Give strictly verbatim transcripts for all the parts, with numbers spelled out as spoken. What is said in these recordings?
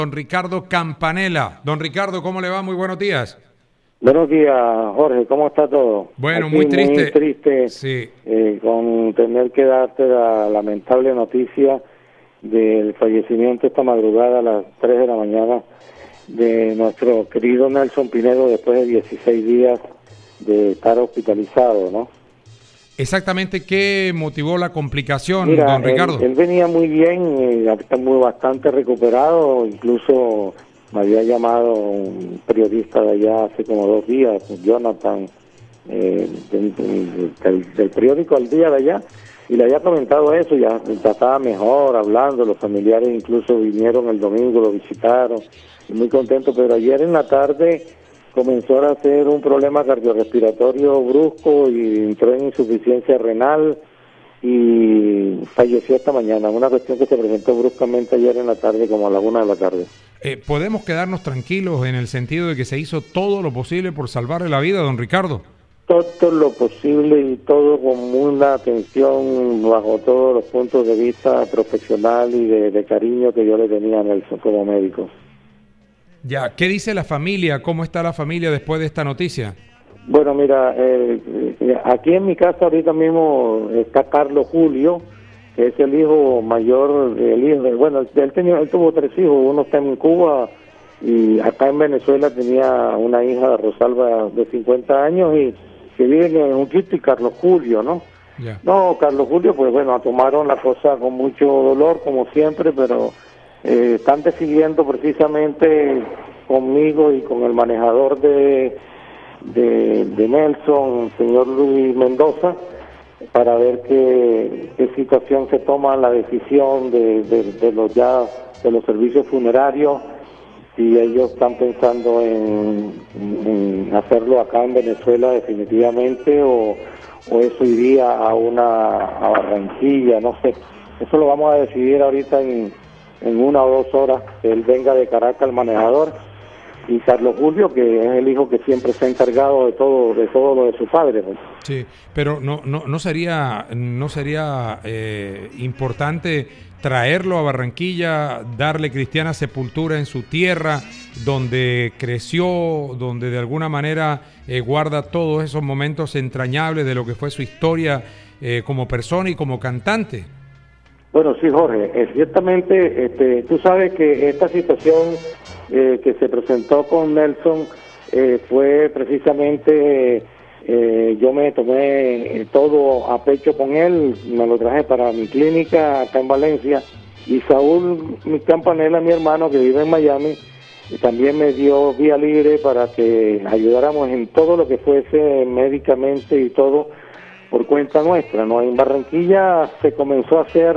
Don Ricardo Campanella. Don Ricardo, ¿cómo le va? Muy buenos días. Buenos días, Jorge. ¿Cómo está todo? Bueno, Aquí muy triste. Muy triste sí. eh, con tener que darte la lamentable noticia del fallecimiento esta madrugada a las tres de la mañana de nuestro querido Nelson Pinedo después de dieciséis días de estar hospitalizado, ¿no? Exactamente, ¿qué motivó la complicación, Mira, don Ricardo? Él, él venía muy bien, eh, está muy bastante recuperado, incluso me había llamado un periodista de allá hace como dos días, Jonathan, eh, del, del, del periódico Al Día de allá, y le había comentado eso, ya, ya estaba mejor hablando, los familiares incluso vinieron el domingo, lo visitaron, y muy contento, pero ayer en la tarde comenzó a hacer un problema cardiorrespiratorio brusco y entró en insuficiencia renal y falleció esta mañana, una cuestión que se presentó bruscamente ayer en la tarde, como a la una de la tarde. Eh, ¿Podemos quedarnos tranquilos en el sentido de que se hizo todo lo posible por salvarle la vida, don Ricardo? Todo lo posible y todo con una atención bajo todos los puntos de vista profesional y de, de cariño que yo le tenía a Nelson como médico. Ya, ¿qué dice la familia? ¿Cómo está la familia después de esta noticia? Bueno, mira, eh, aquí en mi casa ahorita mismo está Carlos Julio, que es el hijo mayor, el hijo, bueno, él, tenía, él tuvo tres hijos, uno está en Cuba y acá en Venezuela tenía una hija, Rosalba, de cincuenta años y que vive en un quito, y Carlos Julio, ¿no? Yeah. No, Carlos Julio, pues bueno, tomaron la cosa con mucho dolor, como siempre, pero eh, están decidiendo precisamente conmigo y con el manejador de, de, de Nelson, el señor Luis Mendoza, para ver qué, qué situación se toma la decisión de, de, de los ya de los servicios funerarios, si ellos están pensando en, en hacerlo acá en Venezuela definitivamente o, o eso iría a una a Barranquilla, no sé. Eso lo vamos a decidir ahorita en, en una o dos horas, que él venga de Caracas, el manejador, y Carlos Julio, que es el hijo que siempre se ha encargado de todo de todo lo de su padre, pues. Sí, pero no no no sería no sería eh, importante traerlo a Barranquilla, darle cristiana sepultura en su tierra, donde creció, donde de alguna manera eh, guarda todos esos momentos entrañables de lo que fue su historia eh, como persona y como cantante. Bueno, sí, Jorge, eh, ciertamente, este, tú sabes que esta situación eh, que se presentó con Nelson eh, fue precisamente, eh, yo me tomé eh, todo a pecho con él, me lo traje para mi clínica acá en Valencia, y Saúl mi Campanella, mi hermano que vive en Miami, también me dio vía libre para que ayudáramos en todo lo que fuese médicamente y todo, por cuenta nuestra, ¿no? En Barranquilla se comenzó a hacer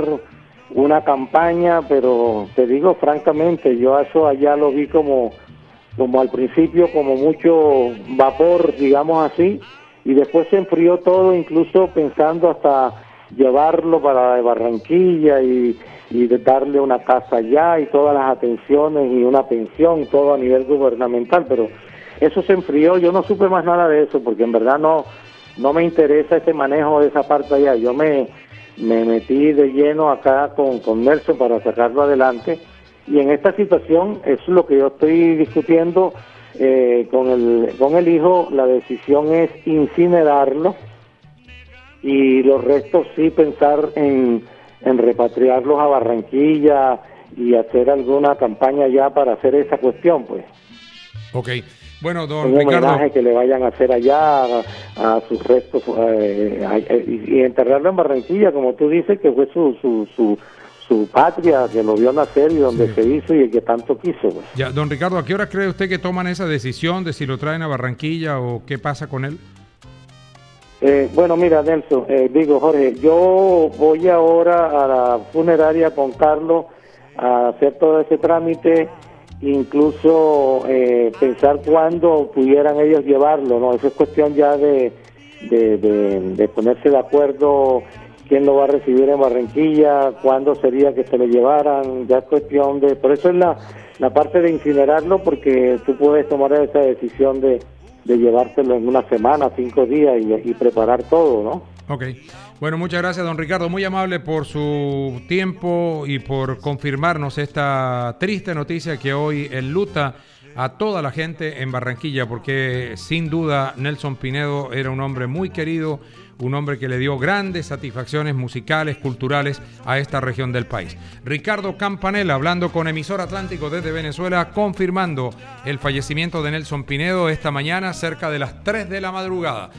una campaña, pero te digo francamente, yo eso allá lo vi como, como al principio, como mucho vapor, digamos así, y después se enfrió todo, incluso pensando hasta llevarlo para Barranquilla y, y de darle una casa allá y todas las atenciones y una pensión, todo a nivel gubernamental, pero eso se enfrió, yo no supe más nada de eso, porque en verdad no no me interesa ese manejo de esa parte allá. Yo me, me metí de lleno acá con, con Nelson para sacarlo adelante, y en esta situación eso es lo que yo estoy discutiendo eh, con el con el hijo. La decisión es incinerarlo y los restos sí pensar en, en repatriarlos a Barranquilla y hacer alguna campaña ya para hacer esa cuestión, pues. Okay. Bueno, don un Ricardo, homenaje que le vayan a hacer allá a, a sus restos eh, eh, y, y enterrarlo en Barranquilla, como tú dices, que fue su su su, su patria, que lo vio nacer y donde sí. se hizo y el que tanto quiso. Pues. Ya, don Ricardo, ¿a qué hora cree usted que toman esa decisión de si lo traen a Barranquilla o qué pasa con él? Eh, bueno, mira, Nelson, eh, digo, Jorge, yo voy ahora a la funeraria con Carlos a hacer todo ese trámite, incluso eh, pensar cuándo pudieran ellos llevarlo, ¿no? Eso es cuestión ya de, de, de, de ponerse de acuerdo quién lo va a recibir en Barranquilla, cuándo sería que se lo llevaran, ya es cuestión de... Por eso es la, la parte de incinerarlo, porque tú puedes tomar esa decisión de, de llevártelo en una semana, cinco días y, y preparar todo, ¿no? Ok. Bueno, muchas gracias, don Ricardo. Muy amable por su tiempo y por confirmarnos esta triste noticia que hoy enluta a toda la gente en Barranquilla, porque sin duda Nelson Pinedo era un hombre muy querido, un hombre que le dio grandes satisfacciones musicales, culturales a esta región del país. Ricardo Campanella, hablando con Emisor Atlántico desde Venezuela, confirmando el fallecimiento de Nelson Pinedo esta mañana cerca de las tres de la madrugada.